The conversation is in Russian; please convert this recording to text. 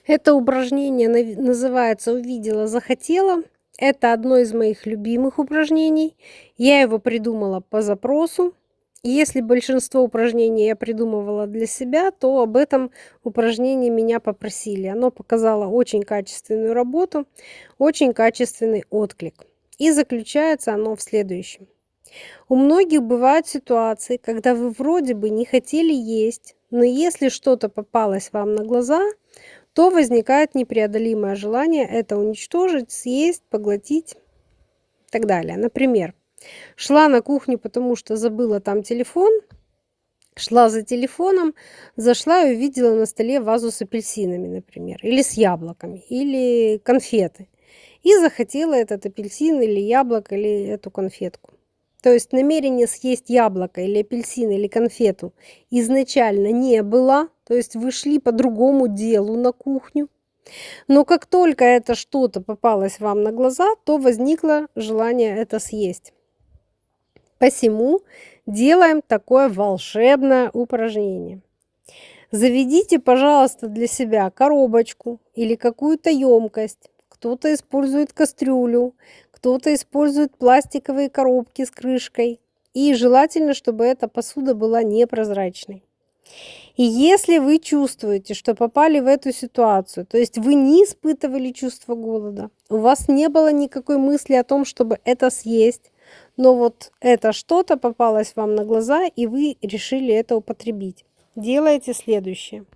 Это упражнение называется «Увидела, захотела». Это одно из моих любимых упражнений. Я его придумала по запросу. И если большинство упражнений я придумывала для себя, то об этом упражнении меня попросили. Оно показало очень качественную работу, очень качественный отклик. И заключается оно в следующем. У многих бывают ситуации, когда вы вроде бы не хотели есть, но если что-то попалось вам на глаза, то возникает непреодолимое желание это уничтожить, съесть, поглотить и так далее. Например, шла на кухню, потому что забыла там телефон, шла за телефоном, зашла и увидела на столе вазу с апельсинами, например, или с яблоками, или конфеты. И захотела этот апельсин или яблоко, или эту конфетку. То есть намерение съесть яблоко или апельсин или конфету изначально не было, то есть вы шли по другому делу на кухню. Но как только это что-то попалось вам на глаза, то возникло желание это съесть. Посему делаем такое волшебное упражнение. Заведите, пожалуйста, для себя коробочку или какую-то емкость. Кто-то использует кастрюлю, кто-то использует пластиковые коробки с крышкой. И желательно, чтобы эта посуда была непрозрачной. И если вы чувствуете, что попали в эту ситуацию, то есть вы не испытывали чувство голода, у вас не было никакой мысли о том, чтобы это съесть, но вот это что-то попалось вам на глаза, и вы решили это употребить, делайте следующее.